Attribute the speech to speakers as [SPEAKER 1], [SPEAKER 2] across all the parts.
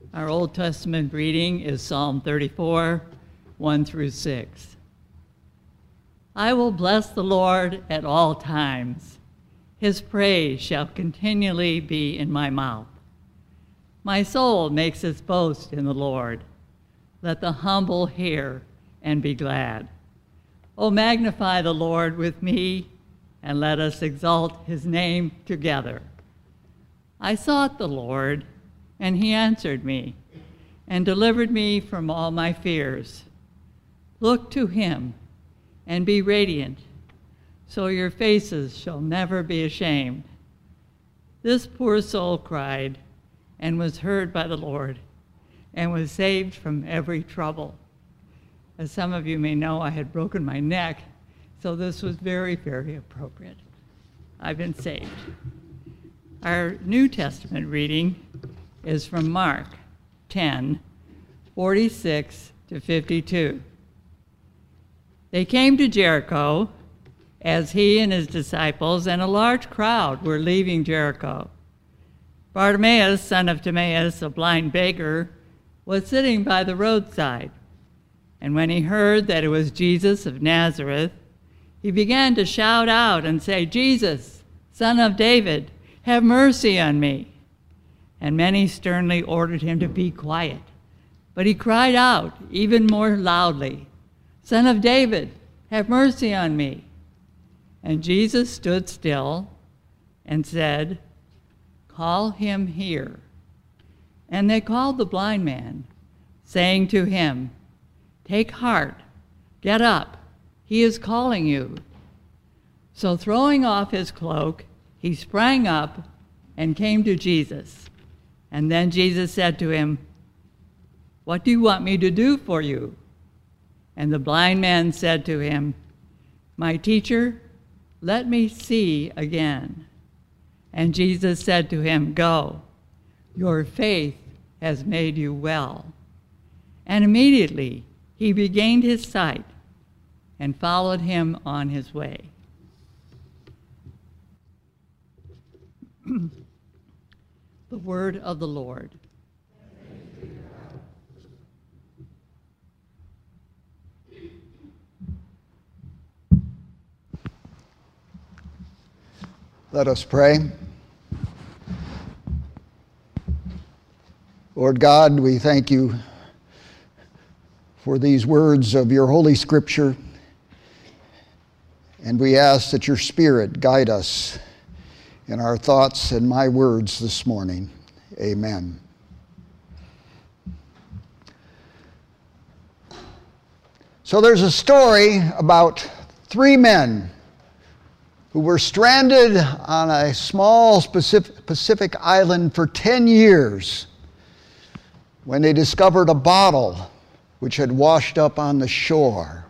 [SPEAKER 1] Our Old Testament reading is Psalm 34, 1 through 6. I will bless the Lord at all times. His praise shall continually be in my mouth. My soul makes its boast in the Lord. Let the humble hear and be glad. O magnify the Lord with me, and let us exalt his name together. I sought the Lord, and he answered me, and delivered me from all my fears. Look to him, and be radiant, so your faces shall never be ashamed. This poor soul cried, and was heard by the Lord, and was saved from every trouble. As some of you may know, I had broken my neck, so this was very, very appropriate. I've been saved. Our New Testament reading is from Mark 10, 46 to 52. They came to Jericho as he and his disciples and a large crowd were leaving Jericho. Bartimaeus, son of Timaeus, a blind beggar, was sitting by the roadside. And when he heard that it was Jesus of Nazareth, he began to shout out and say, Jesus, Son of David, have mercy on me. And many sternly ordered him to be quiet. But he cried out even more loudly, Son of David, have mercy on me. And Jesus stood still and said, Call him here. And they called the blind man, saying to him, Take heart, get up, he is calling you. So throwing off his cloak, he sprang up and came to Jesus. And then Jesus said to him, What do you want me to do for you? And the blind man said to him, My teacher, let me see again. And Jesus said to him, Go, your faith has made you well. And immediately he regained his sight and followed him on his way. The word of the Lord.
[SPEAKER 2] Let us pray. Lord God, we thank you for these words of your Holy Scripture, and we ask that your Spirit guide us in our thoughts and my words this morning. Amen. So there's a story about three men who were stranded on a small Pacific island for 10 years when they discovered a bottle which had washed up on the shore.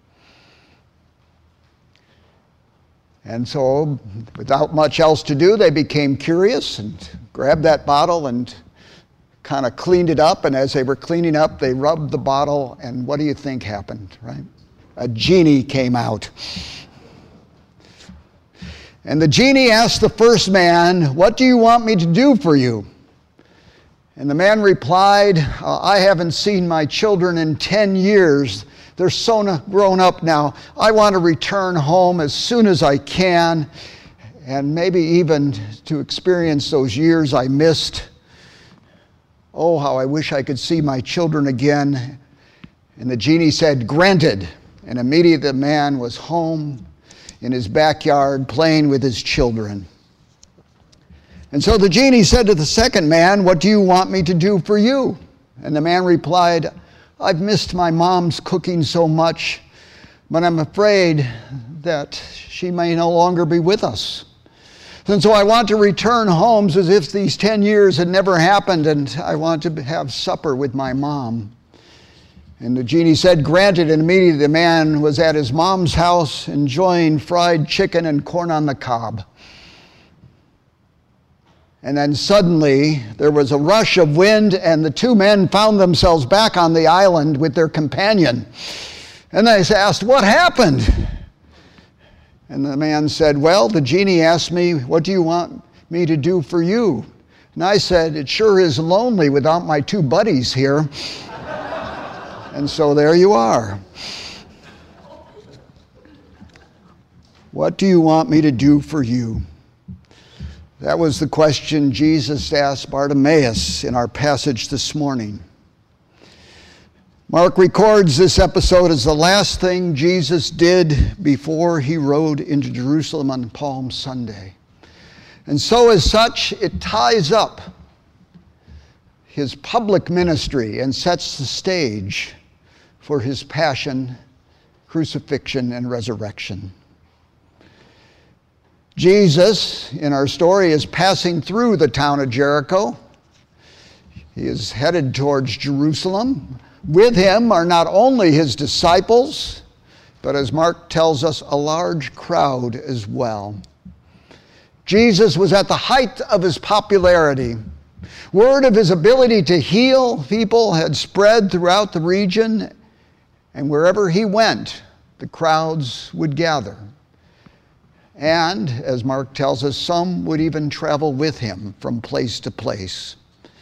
[SPEAKER 2] And so, without much else to do, they became curious and grabbed that bottle and kind of cleaned it up. And as they were cleaning up, they rubbed the bottle, and what do you think happened, right? A genie came out. And the genie asked the first man, What do you want me to do for you? And the man replied, I haven't seen my children in 10 years. They're so grown up now. I want to return home as soon as I can, and maybe even to experience those years I missed. Oh, how I wish I could see my children again. And the genie said, Granted. And immediately the man was home in his backyard playing with his children. And so the genie said to the second man, What do you want me to do for you? And the man replied, I've missed my mom's cooking so much, but I'm afraid that she may no longer be with us. And so I want to return home as if these 10 years had never happened, and I want to have supper with my mom. And the genie said, Granted, and immediately the man was at his mom's house enjoying fried chicken and corn on the cob. And then suddenly there was a rush of wind, and the two men found themselves back on the island with their companion. And they asked, What happened? And the man said, Well, the genie asked me, What do you want me to do for you? And I said, "It sure is lonely without my two buddies here." And so there you are. What do you want me to do for you? That was the question Jesus asked Bartimaeus in our passage this morning. Mark records this episode as the last thing Jesus did before he rode into Jerusalem on Palm Sunday. And so as such, it ties up his public ministry and sets the stage for his passion, crucifixion, and resurrection. Jesus, in our story, is passing through the town of Jericho. He is headed towards Jerusalem. With him are not only his disciples, but as Mark tells us, a large crowd as well. Jesus was at the height of his popularity. Word of his ability to heal people had spread throughout the region, and wherever he went, the crowds would gather. And, as Mark tells us, some would even travel with him from place to place.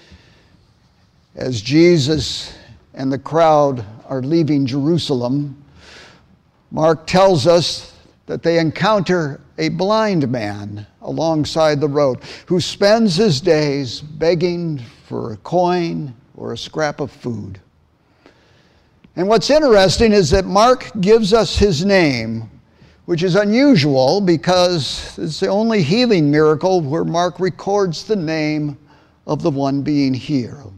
[SPEAKER 2] As Jesus and the crowd are leaving Jerusalem, Mark tells us that they encounter a blind man alongside the road who spends his days begging for a coin or a scrap of food. And what's interesting is that Mark gives us his name, which is unusual because it's the only healing miracle where Mark records the name of the one being healed.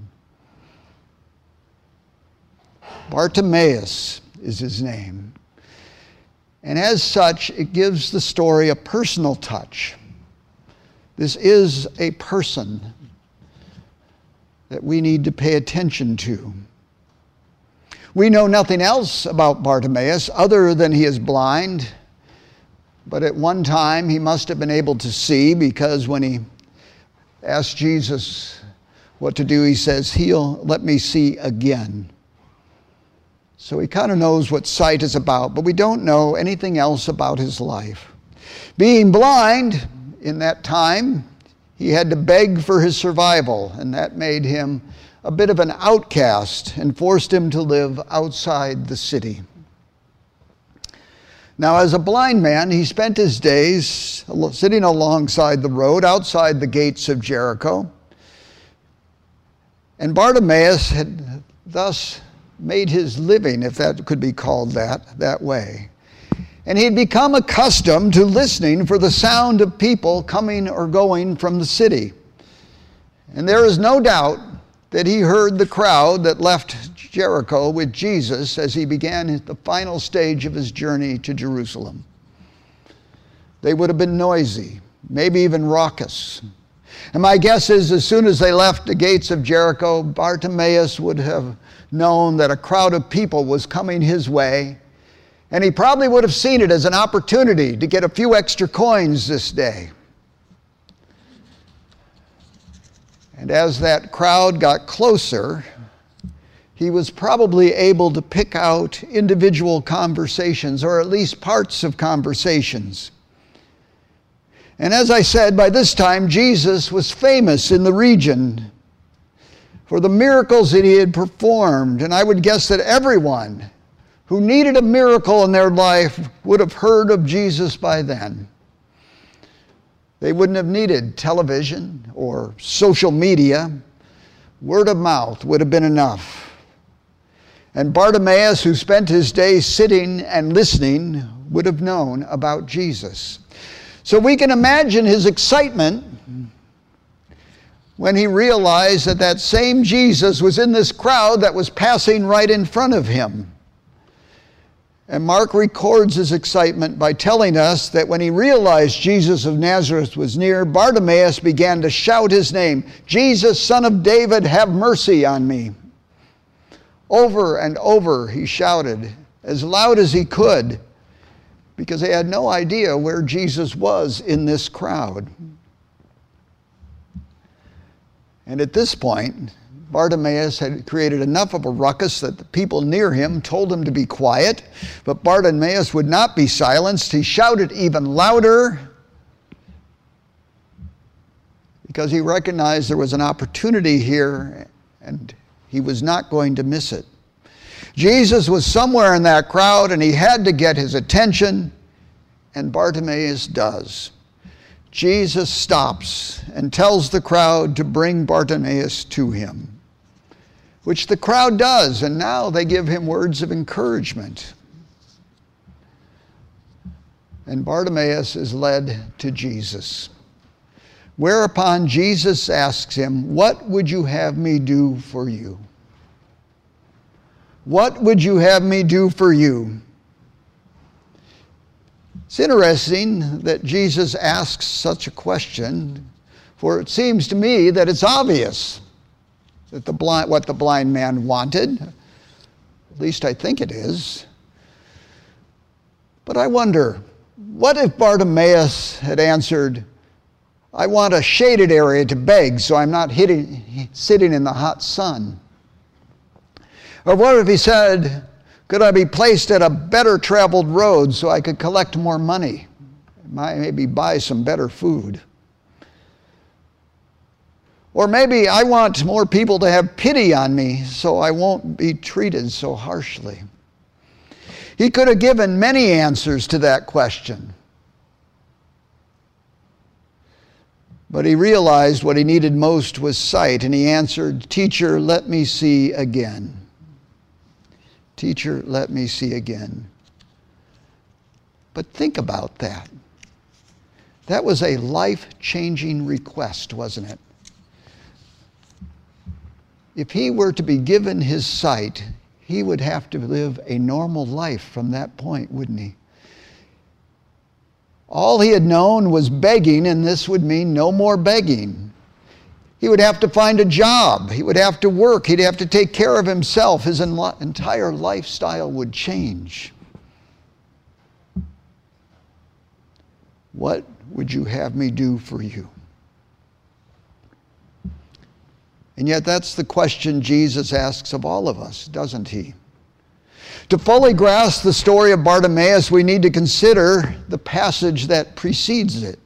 [SPEAKER 2] Bartimaeus is his name. And as such, it gives the story a personal touch. This is a person that we need to pay attention to. We know nothing else about Bartimaeus other than he is blind. But at one time, he must have been able to see, because when he asked Jesus what to do, he says, "Let me see again." So he kind of knows what sight is about, but we don't know anything else about his life. Being blind, in that time, he had to beg for his survival, and that made him a bit of an outcast and forced him to live outside the city. Now, as a blind man, he spent his days sitting alongside the road outside the gates of Jericho. And Bartimaeus had thus made his living, if that could be called that way. And he had become accustomed to listening for the sound of people coming or going from the city. And there is no doubt that he heard the crowd that left Jericho with Jesus as he began the final stage of his journey to Jerusalem. They would have been noisy, maybe even raucous. And my guess is as soon as they left the gates of Jericho, Bartimaeus would have known that a crowd of people was coming his way, and he probably would have seen it as an opportunity to get a few extra coins this day. And as that crowd got closer, he was probably able to pick out individual conversations, or at least parts of conversations. And as I said, by this time, Jesus was famous in the region for the miracles that he had performed. And I would guess that everyone who needed a miracle in their life would have heard of Jesus by then. They wouldn't have needed television or social media. Word of mouth would have been enough. And Bartimaeus, who spent his days sitting and listening, would have known about Jesus. So we can imagine his excitement when he realized that that same Jesus was in this crowd that was passing right in front of him. And Mark records his excitement by telling us that when he realized Jesus of Nazareth was near, Bartimaeus began to shout his name, "Jesus, Son of David, have mercy on me." Over and over he shouted as loud as he could, because they had no idea where Jesus was in this crowd. And at this point, Bartimaeus had created enough of a ruckus that the people near him told him to be quiet, but Bartimaeus would not be silenced. He shouted even louder. because he recognized there was an opportunity here and he was not going to miss it. Jesus was somewhere in that crowd and he had to get his attention, and Bartimaeus does. Jesus stops and tells the crowd to bring Bartimaeus to him, which the crowd does, and now they give him words of encouragement. And Bartimaeus is led to Jesus. Whereupon Jesus asks him, "What would you have me do for you?" What would you have me do for you? It's interesting that Jesus asks such a question, for it seems to me that it's obvious that what the blind man wanted. At least I think it is. But I wonder, what if Bartimaeus had answered, "I want a shaded area to beg so I'm not sitting in the hot sun"? Or what if he said, "Could I be placed at a better traveled road so I could collect more money, maybe buy some better food"? Or maybe, "I want more people to have pity on me so I won't be treated so harshly." He could have given many answers to that question. But he realized what he needed most was sight, and he answered, "Teacher, let me see again." Teacher, let me see again. But think about that. That was a life-changing request, wasn't it? If he were to be given his sight, he would have to live a normal life from that point, wouldn't he? All he had known was begging, and this would mean no more begging. He would have to find a job. He would have to work. He'd have to take care of himself. His entire lifestyle would change. What would you have me do for you? And yet that's the question Jesus asks of all of us, doesn't he? To fully grasp the story of Bartimaeus, we need to consider the passage that precedes it.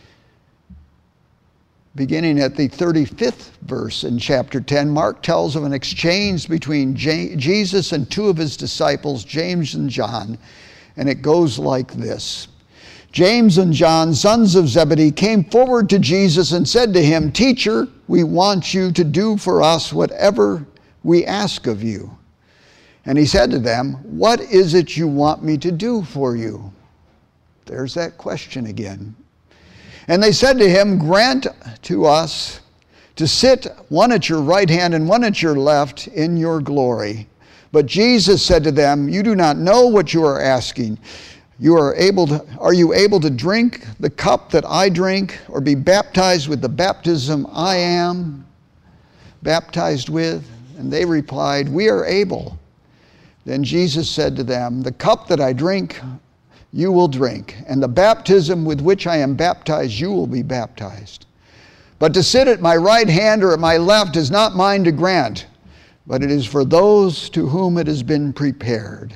[SPEAKER 2] Beginning at the 35th verse in chapter 10, Mark tells of an exchange between Jesus and two of his disciples, James and John, and it goes like this. James and John, sons of Zebedee, came forward to Jesus and said to him, "Teacher, we want you to do for us whatever we ask of you." And he said to them, "What is it you want me to do for you?" There's that question again. And they said to him, "Grant to us to sit one at your right hand and one at your left in your glory." But Jesus said to them, "You do not know what you are asking. Are you able to drink the cup that I drink, or be baptized with the baptism I am baptized with?" And they replied, "We are able." Then Jesus said to them, "The cup that I drink, you will drink, and the baptism with which I am baptized, you will be baptized. But to sit at my right hand or at my left is not mine to grant, but it is for those to whom it has been prepared."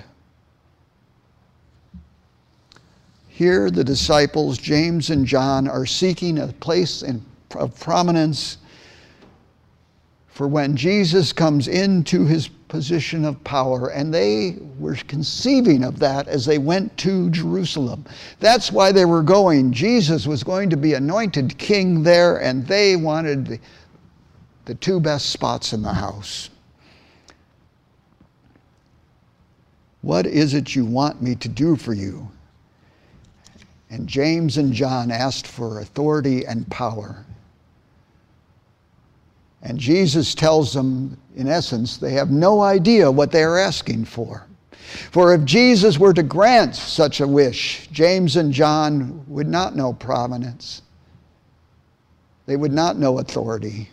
[SPEAKER 2] Here the disciples, James and John, are seeking a place of prominence for when Jesus comes into his position of power, and they were conceiving of that as they went to Jerusalem. That's why they were going. Jesus was going to be anointed king there, and they wanted the two best spots in the house. "What is it you want me to do for you?" And James and John asked for authority and power. And Jesus tells them, in essence, they have no idea what they are asking for. For if Jesus were to grant such a wish, James and John would not know prominence. They would not know authority.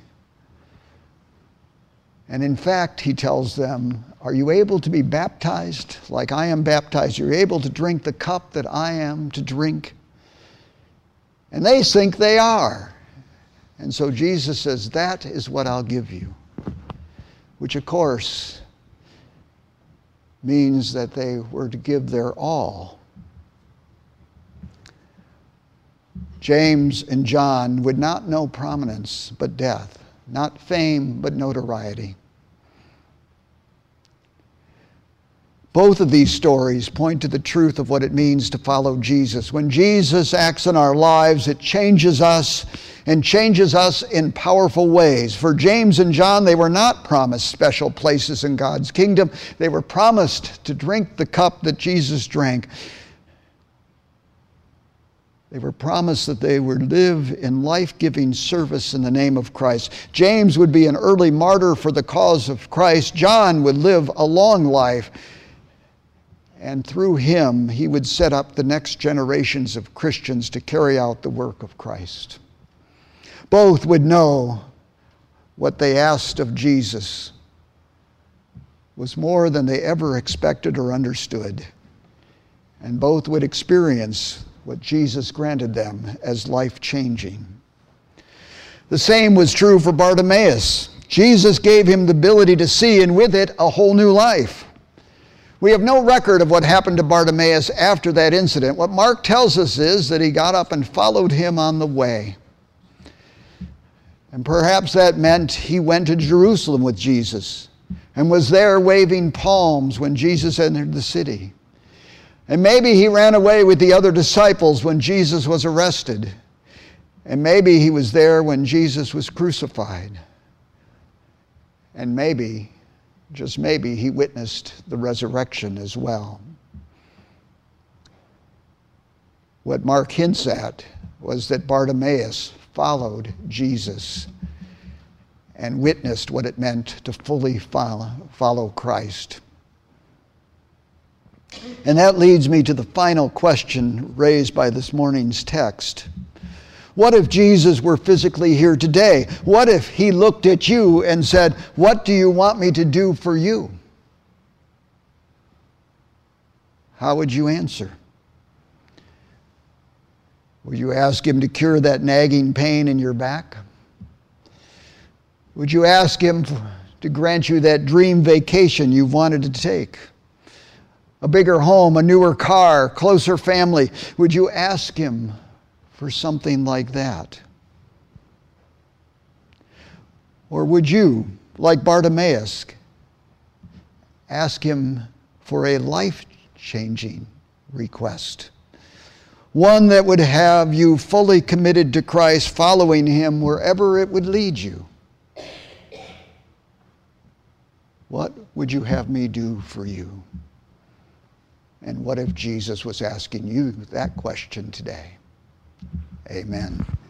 [SPEAKER 2] And in fact, he tells them, "Are you able to be baptized like I am baptized? You're able to drink the cup that I am to drink?" And they think they are. And so Jesus says, "That is what I'll give you," which of course means that they were to give their all. James and John would not know prominence but death, not fame but notoriety. Both of these stories point to the truth of what it means to follow Jesus. When Jesus acts in our lives, it changes us and changes us in powerful ways. For James and John, they were not promised special places in God's kingdom. They were promised to drink the cup that Jesus drank. They were promised that they would live in life-giving service in the name of Christ. James would be an early martyr for the cause of Christ. John would live a long life. And through him, he would set up the next generations of Christians to carry out the work of Christ. Both would know what they asked of Jesus was more than they ever expected or understood. And both would experience what Jesus granted them as life-changing. The same was true for Bartimaeus. Jesus gave him the ability to see, and with it, a whole new life. We have no record of what happened to Bartimaeus after that incident. What Mark tells us is that he got up and followed him on the way. And perhaps that meant he went to Jerusalem with Jesus and was there waving palms when Jesus entered the city. And maybe he ran away with the other disciples when Jesus was arrested. And maybe he was there when Jesus was crucified. And maybe, just maybe, he witnessed the resurrection as well. What Mark hints at was that Bartimaeus followed Jesus and witnessed what it meant to fully follow Christ. And that leads me to the final question raised by this morning's text. What if Jesus were physically here today? What if he looked at you and said, "What do you want me to do for you?" How would you answer? Would you ask him to cure that nagging pain in your back? Would you ask him to grant you that dream vacation you've wanted to take? A bigger home, a newer car, closer family. Would you ask him for something like that? Or would you, like Bartimaeus, ask him for a life-changing request? One that would have you fully committed to Christ, following him wherever it would lead you. What would you have me do for you? And what if Jesus was asking you that question today? Amen.